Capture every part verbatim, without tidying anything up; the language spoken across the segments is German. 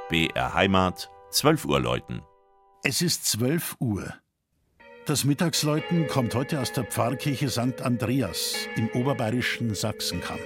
B R Heimat, zwölf Uhr läuten. Es ist zwölf Uhr. Das Mittagsläuten kommt heute aus der Pfarrkirche Sankt Andreas im oberbayerischen Sachsenkamm.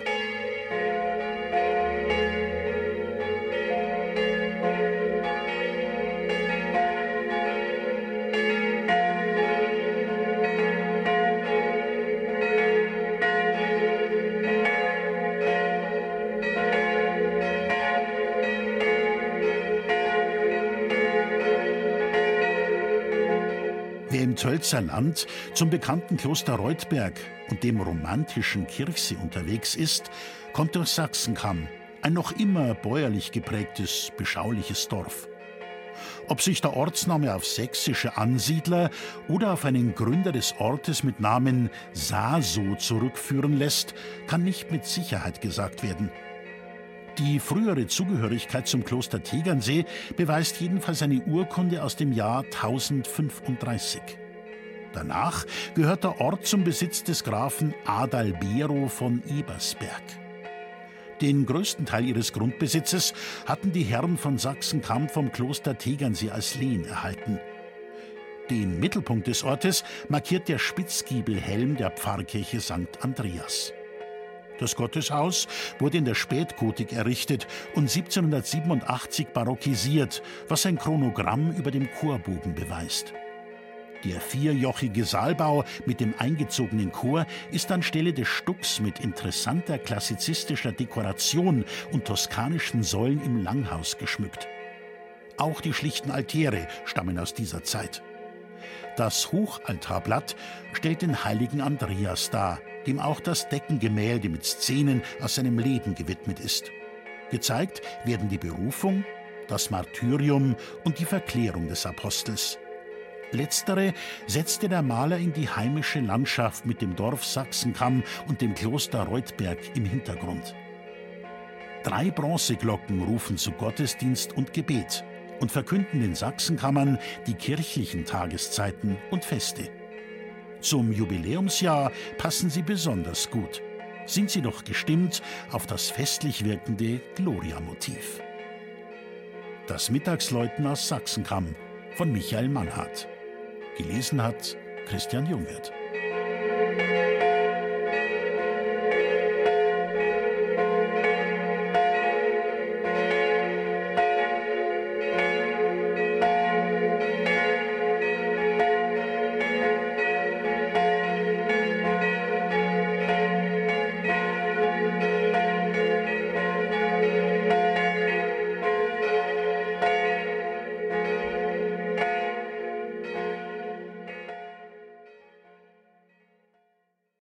Wer im Tölzer Land zum bekannten Kloster Reutberg und dem romantischen Kirchsee unterwegs ist, kommt durch Sachsenkamm, ein noch immer bäuerlich geprägtes, beschauliches Dorf. Ob sich der Ortsname auf sächsische Ansiedler oder auf einen Gründer des Ortes mit Namen Saso zurückführen lässt, kann nicht mit Sicherheit gesagt werden. Die frühere Zugehörigkeit zum Kloster Tegernsee beweist jedenfalls eine Urkunde aus dem Jahr tausendfünfunddreißig. Danach gehört der Ort zum Besitz des Grafen Adalbero von Ebersberg. Den größten Teil ihres Grundbesitzes hatten die Herren von Sachsenkamm vom Kloster Tegernsee als Lehen erhalten. Den Mittelpunkt des Ortes markiert der Spitzgiebelhelm der Pfarrkirche Sankt Andreas. Das Gotteshaus wurde in der Spätgotik errichtet und siebzehnhundertsiebenundachtzig barockisiert, was ein Chronogramm über dem Chorbogen beweist. Der vierjochige Saalbau mit dem eingezogenen Chor ist anstelle des Stucks mit interessanter klassizistischer Dekoration und toskanischen Säulen im Langhaus geschmückt. Auch die schlichten Altäre stammen aus dieser Zeit. Das Hochaltarblatt stellt den heiligen Andreas dar, dem auch das Deckengemälde mit Szenen aus seinem Leben gewidmet ist. Gezeigt werden die Berufung, das Martyrium und die Verklärung des Apostels. Letztere setzte der Maler in die heimische Landschaft mit dem Dorf Sachsenkamm und dem Kloster Reutberg im Hintergrund. Drei Bronzeglocken rufen zu Gottesdienst und Gebet und verkünden den Sachsenkammern die kirchlichen Tageszeiten und Feste. Zum Jubiläumsjahr passen sie besonders gut. Sind sie doch gestimmt auf das festlich wirkende Gloria-Motiv. Das Mittagsläuten aus Sachsenkamm von Michael Mannhardt. Gelesen hat Christian Jungwirth.